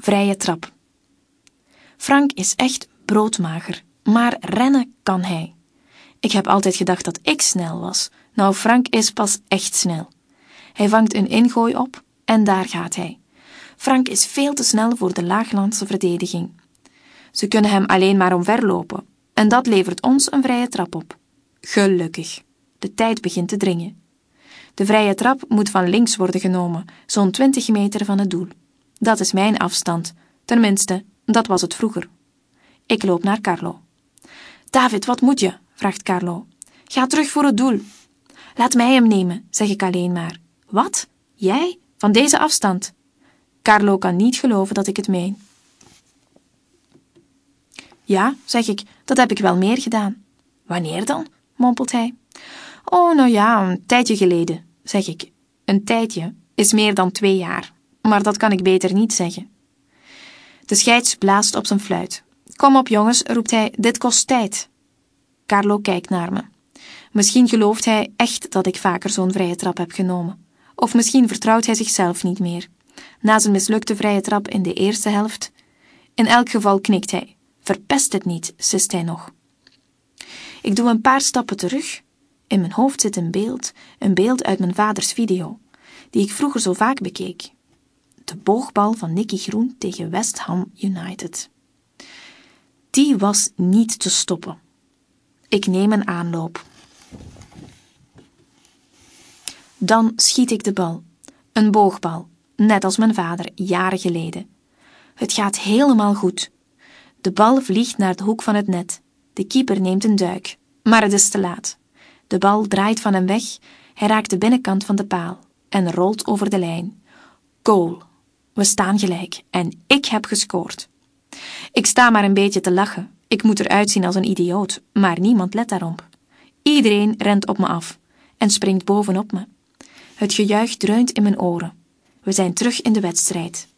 Vrije trap. Frank is echt broodmager, maar rennen kan hij. Ik heb altijd gedacht dat ik snel was. Nou, Frank is pas echt snel. Hij vangt een ingooi op en daar gaat hij. Frank is veel te snel voor de Laaglandse verdediging. Ze kunnen hem alleen maar omverlopen en dat levert ons een vrije trap op. Gelukkig. De tijd begint te dringen. De vrije trap moet van links worden genomen, zo'n 20 meter van het doel. Dat is mijn afstand. Tenminste, dat was het vroeger. Ik loop naar Carlo. David, wat moet je? Vraagt Carlo. Ga terug voor het doel. Laat mij hem nemen, zeg ik alleen maar. Wat? Jij? Van deze afstand? Carlo kan niet geloven dat ik het meen. Ja, zeg ik, dat heb ik wel meer gedaan. Wanneer dan? Mompelt hij. Oh, nou ja, een tijdje geleden, zeg ik. Een tijdje is meer dan 2 jaar, maar dat kan ik beter niet zeggen. De scheids blaast op zijn fluit. Kom op jongens, roept hij, dit kost tijd. Carlo kijkt naar me. Misschien gelooft hij echt dat ik vaker zo'n vrije trap heb genomen. Of misschien vertrouwt hij zichzelf niet meer. Na zijn mislukte vrije trap in de eerste helft. In elk geval knikt hij. Verpest het niet, sist hij nog. Ik doe een paar stappen terug. In mijn hoofd zit een beeld uit mijn vaders video, die ik vroeger zo vaak bekeek. De boogbal van Nicky Groen tegen West Ham United. Die was niet te stoppen. Ik neem een aanloop. Dan schiet ik de bal. Een boogbal, net als mijn vader jaren geleden. Het gaat helemaal goed. De bal vliegt naar de hoek van het net. De keeper neemt een duik, maar het is te laat. De bal draait van hem weg, hij raakt de binnenkant van de paal en rolt over de lijn. Goal. We staan gelijk en ik heb gescoord. Ik sta maar een beetje te lachen. Ik moet eruit zien als een idioot, maar niemand let daarop. Iedereen rent op me af en springt bovenop me. Het gejuich dreunt in mijn oren. We zijn terug in de wedstrijd.